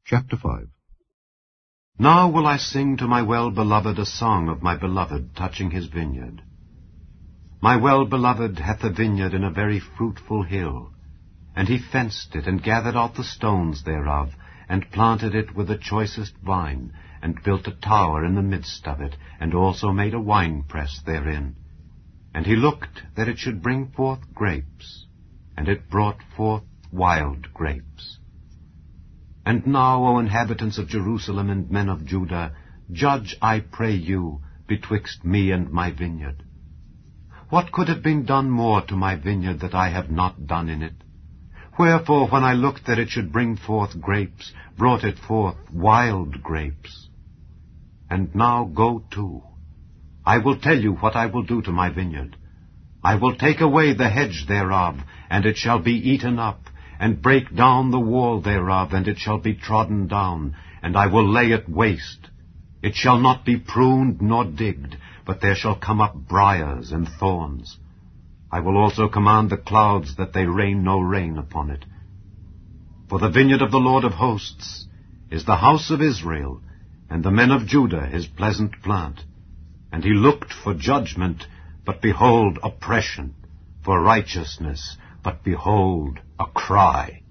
Chapter 5. Now will I sing to my well-beloved a song of my beloved touching his vineyard. My well-beloved hath a vineyard in a very fruitful hill, and he fenced it, and gathered out the stones thereof, and planted it with the choicest vine, and built a tower in the midst of it, and also made a winepress therein. And he looked that it should bring forth grapes, and it brought forth wild grapes. And now, O inhabitants of Jerusalem and men of Judah, judge, I pray you, betwixt me and my vineyard. What could have been done more to my vineyard that I have not done in it? Wherefore, when I looked that it should bring forth grapes, brought it forth wild grapes. And now go to. I will tell you what I will do to my vineyard. I will take away the hedge thereof, and it shall be eaten up, and break down the wall thereof, and it shall be trodden down, and I will lay it waste. It shall not be pruned nor digged, but there shall come up briars and thorns. I will also command the clouds that they rain no rain upon it. For the vineyard of the Lord of hosts is the house of Israel, and the men of Judah his pleasant plant. And he looked for judgment, but behold oppression, for righteousness, but behold a cry.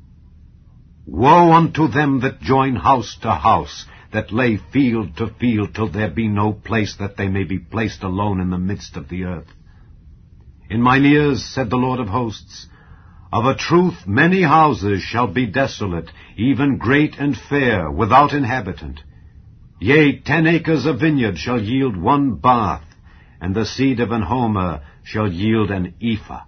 Woe unto them that join house to house, that lay field to field, till there be no place that they may be placed alone in the midst of the earth. In mine ears, said the Lord of hosts, of a truth many houses shall be desolate, even great and fair, without inhabitant. Yea, 10 acres of vineyard shall yield 1 bath, and the seed of an homer shall yield an ephah.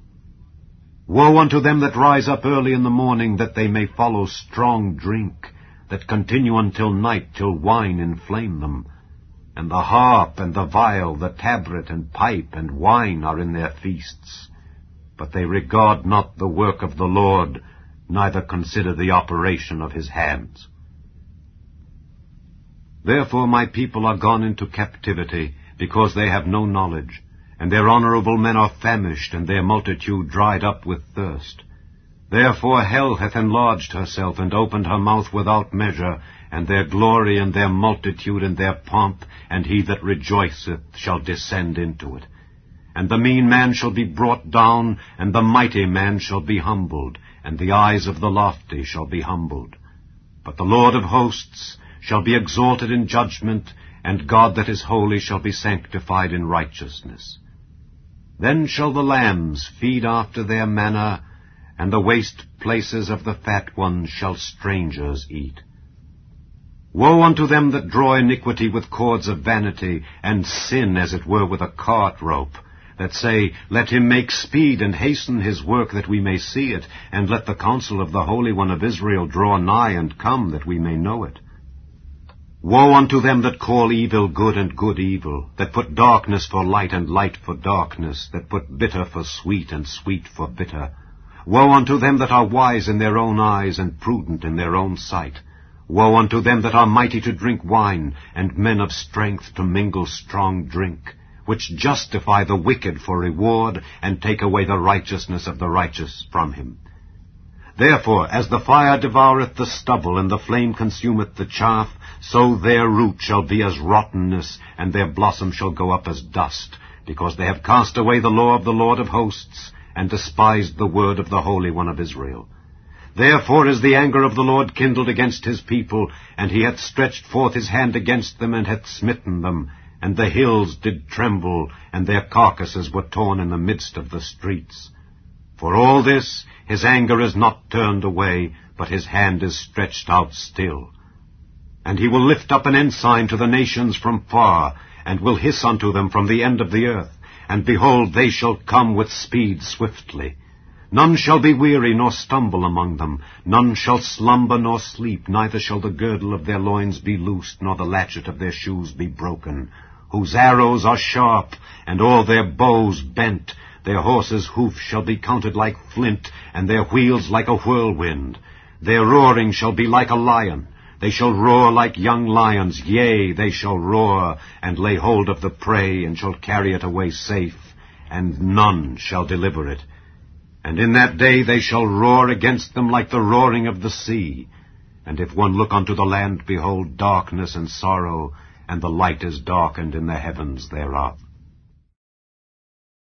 Woe unto them that rise up early in the morning, that they may follow strong drink, that continue until night, till wine inflame them. And the harp and the viol, the tabret and pipe and wine are in their feasts. But they regard not the work of the Lord, neither consider the operation of his hands. Therefore my people are gone into captivity, because they have no knowledge. And their honorable men are famished, and their multitude dried up with thirst. Therefore hell hath enlarged herself, and opened her mouth without measure, and their glory, and their multitude, and their pomp, and he that rejoiceth shall descend into it. And the mean man shall be brought down, and the mighty man shall be humbled, and the eyes of the lofty shall be humbled. But the Lord of hosts shall be exalted in judgment, and God that is holy shall be sanctified in righteousness. Then shall the lambs feed after their manner, and the waste places of the fat ones shall strangers eat. Woe unto them that draw iniquity with cords of vanity, and sin as it were with a cart rope, that say, Let him make speed and hasten his work, that we may see it, and let the counsel of the Holy One of Israel draw nigh and come, that we may know it. Woe unto them that call evil good and good evil, that put darkness for light and light for darkness, that put bitter for sweet and sweet for bitter. Woe unto them that are wise in their own eyes and prudent in their own sight. Woe unto them that are mighty to drink wine, and men of strength to mingle strong drink, which justify the wicked for reward, and take away the righteousness of the righteous from him. Therefore, as the fire devoureth the stubble, and the flame consumeth the chaff, so their root shall be as rottenness, and their blossom shall go up as dust, because they have cast away the law of the Lord of hosts, and despised the word of the Holy One of Israel. Therefore is the anger of the Lord kindled against his people, and he hath stretched forth his hand against them, and hath smitten them, and the hills did tremble, and their carcasses were torn in the midst of the streets. For all this his anger is not turned away, but his hand is stretched out still. And he will lift up an ensign to the nations from far, and will hiss unto them from the end of the earth. And behold, they shall come with speed swiftly. None shall be weary nor stumble among them. None shall slumber nor sleep, neither shall the girdle of their loins be loosed, nor the latchet of their shoes be broken. Whose arrows are sharp, and all their bows bent. Their horses' hoofs shall be counted like flint, and their wheels like a whirlwind. Their roaring shall be like a lion. They shall roar like young lions, yea, they shall roar, and lay hold of the prey, and shall carry it away safe, and none shall deliver it. And in that day they shall roar against them like the roaring of the sea. And if one look unto the land, behold, darkness and sorrow, and the light is darkened in the heavens thereof.